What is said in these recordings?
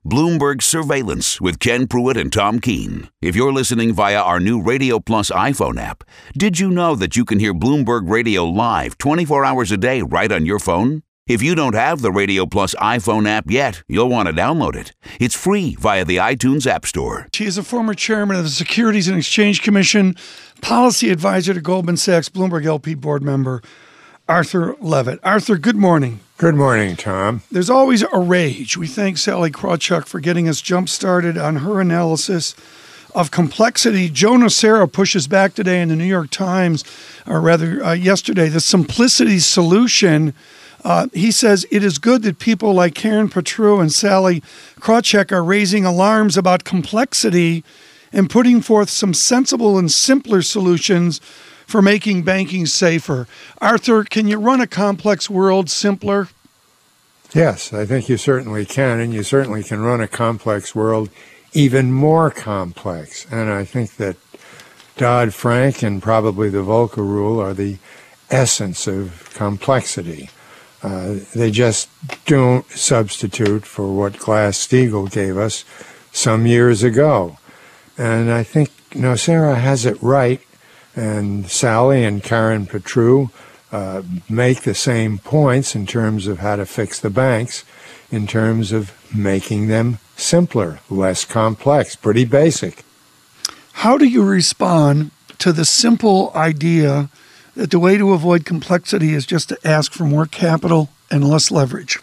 Bloomberg Surveillance with Ken Pruitt and Tom Keene. If you're listening via our new Radio Plus iPhone app, did you know that you can hear Bloomberg Radio live 24 hours a day right on your phone? If you don't have the Radio Plus iPhone app yet, you'll want to download it. It's free via the iTunes App Store. She is a former chairman of the Securities and Exchange Commission, policy advisor to Goldman Sachs, Bloomberg LP board member, Arthur Levitt. Arthur, good morning. Good morning, Tom. There's always a rage. We thank Sallie Krawcheck for getting us jump-started on her analysis of complexity. Joe Nocera pushes back today in the New York Times, or rather yesterday, the simplicity solution. He says it is good that people like Karen Patru and Sallie Krawcheck are raising alarms about complexity and putting forth some sensible and simpler solutions for making banking safer. Arthur, can you run a complex world simpler? Yes, I think you certainly can, and you certainly can run a complex world even more complex. And I think that Dodd-Frank and probably the Volcker Rule are the essence of complexity. They just don't substitute for what Glass-Steagall gave us some years ago. And I think Nocera has it right, and Sallie and Karen Patru make the same points in terms of how to fix the banks, in terms of making them simpler, less complex, pretty basic. How do you respond to the simple idea that the way to avoid complexity is just to ask for more capital and less leverage?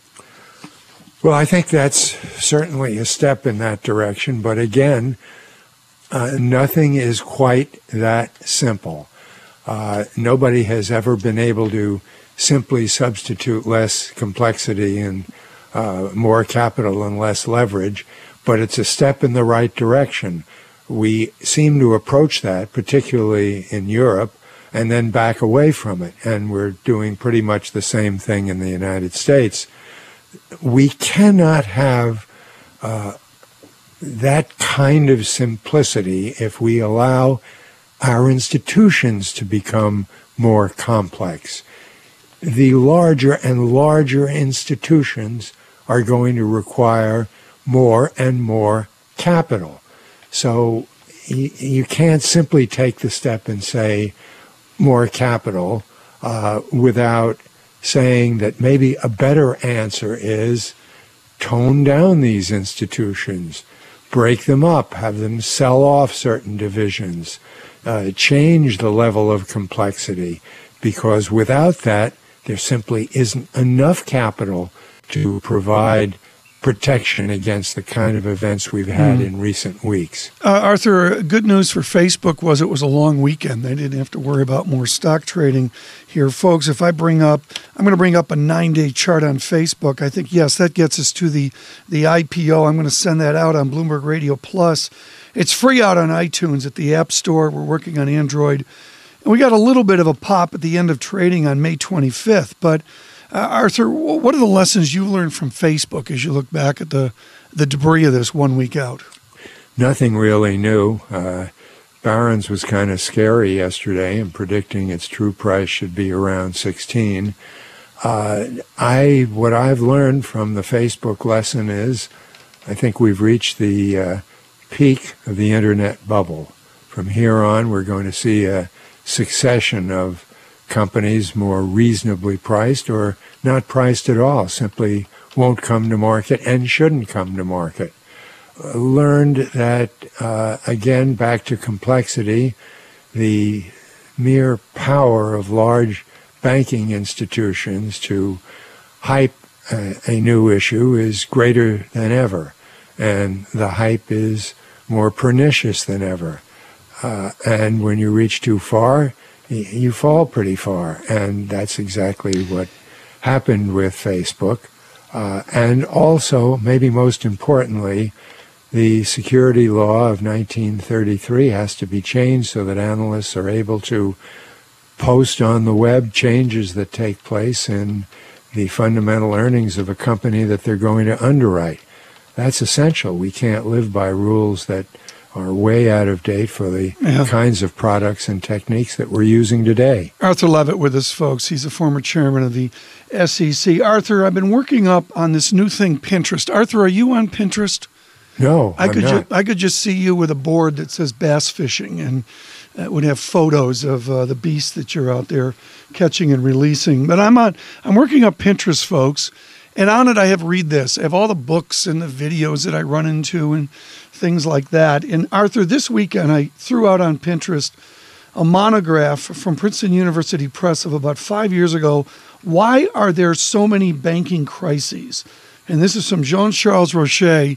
Well, I think that's certainly a step in that direction, but again, nothing is quite that simple. Nobody has ever been able to simply substitute less complexity and more capital and less leverage, but it's a step in the right direction. We seem to approach that, particularly in Europe, and then back away from it, and we're doing pretty much the same thing in the United States. We cannot have that kind of simplicity if we allow our institutions to become more complex. The larger and larger institutions are going to require more and more capital. So you can't simply take the step and say more capital without saying that maybe a better answer is tone down these institutions, break them up, have them sell off certain divisions, change the level of complexity, because without that, there simply isn't enough capital to provide protection against the kind of events we've had in recent weeks. Arthur, good news for Facebook was it was a long weekend. They didn't have to worry about more stock trading here. Folks, if I'm going to bring up a 9-day chart on Facebook. I think, yes, that gets us to the IPO. I'm going to send that out on Bloomberg Radio Plus. It's free out on iTunes at the App Store. We're working on Android. And we got a little bit of a pop at the end of trading on May 25th. But Arthur, what are the lessons you learned from Facebook as you look back at the debris of this 1 week out? Nothing really new. Barron's was kind of scary yesterday in predicting its true price should be around 16. What I've learned from the Facebook lesson is I think we've reached the peak of the internet bubble. From here on, we're going to see a succession of companies more reasonably priced or not priced at all, simply won't come to market and shouldn't come to market. Learned that, again, back to complexity, the mere power of large banking institutions to hype a new issue is greater than ever, and the hype is more pernicious than ever. And when you reach too far, you fall pretty far, and that's exactly what happened with Facebook. And also, maybe most importantly, the security law of 1933 has to be changed so that analysts are able to post on the web changes that take place in the fundamental earnings of a company that they're going to underwrite. That's essential. We can't live by rules that are way out of date for the kinds of products and techniques that we're using today. Arthur Levitt with us, folks. He's a former chairman of the SEC. Arthur, I've been working up on this new thing, Pinterest. Arthur, are you on Pinterest? No, I not. could just see you with a board that says bass fishing, and it would have photos of the beasts that you're out there catching and releasing. But I'm working up Pinterest, folks, and on it I have Read This. I have all the books and the videos that I run into and things like that. And Arthur, this weekend I threw out on Pinterest a monograph from Princeton University Press of about 5 years ago. Why are there so many banking crises? And this is from Jean-Charles Roche,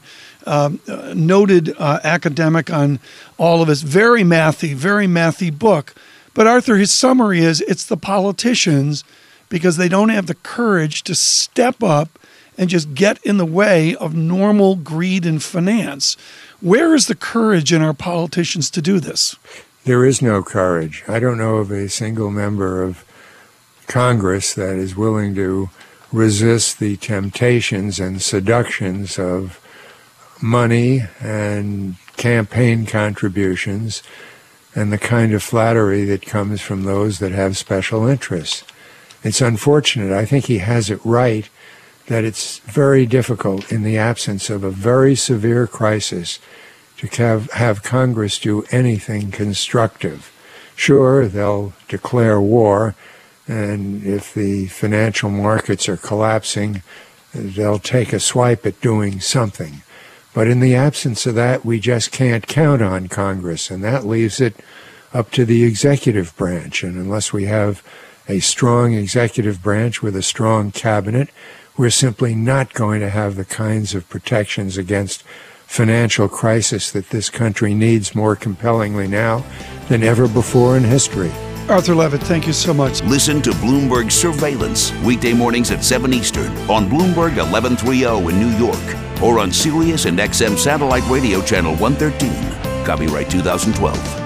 noted academic on all of this, very mathy book. But Arthur, his summary is it's the politicians because they don't have the courage to step up and just get in the way of normal greed in finance. Where is the courage in our politicians to do this? There is no courage. I don't know of a single member of Congress that is willing to resist the temptations and seductions of money and campaign contributions and the kind of flattery that comes from those that have special interests. It's unfortunate. I think he has it right that it's very difficult in the absence of a very severe crisis to have Congress do anything constructive. Sure, they'll declare war, and if the financial markets are collapsing, they'll take a swipe at doing something. But in the absence of that, we just can't count on Congress, and that leaves it up to the executive branch. And unless we have a strong executive branch with a strong cabinet, we're simply not going to have the kinds of protections against financial crisis that this country needs more compellingly now than ever before in history. Arthur Levitt, thank you so much. Listen to Bloomberg Surveillance, weekday mornings at 7 Eastern on Bloomberg 1130 in New York or on Sirius and XM Satellite Radio Channel 113. Copyright 2012.